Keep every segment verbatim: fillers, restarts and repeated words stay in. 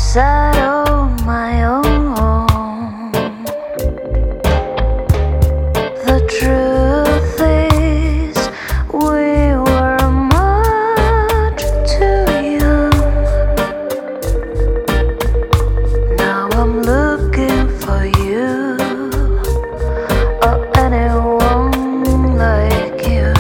sad on my own. The truth is, we were much too young. Now I'm looking for you, or anyone like you.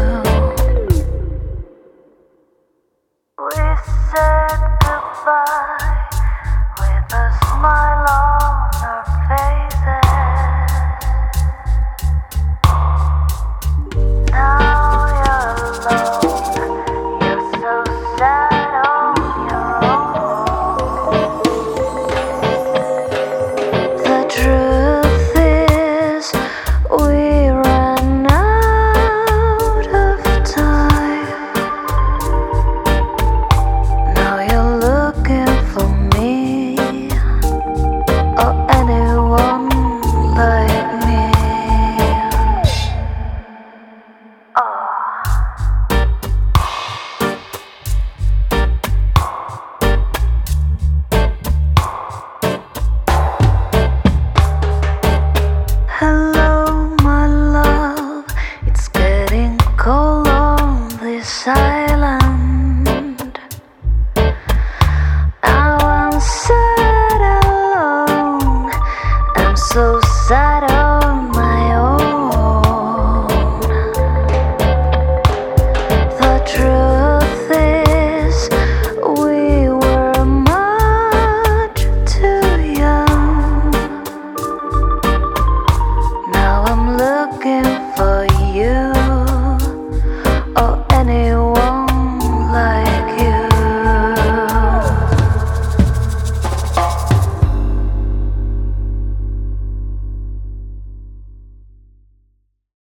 We said goodbye with a smile on our faces. Now you're alone, you're so sad on your own. The truth is, we ran out of time. Now you're looking for me, or anyone like me. Oh. Hello, my love. It's getting cold on this island. Now I'm sad alone. I'm so sad.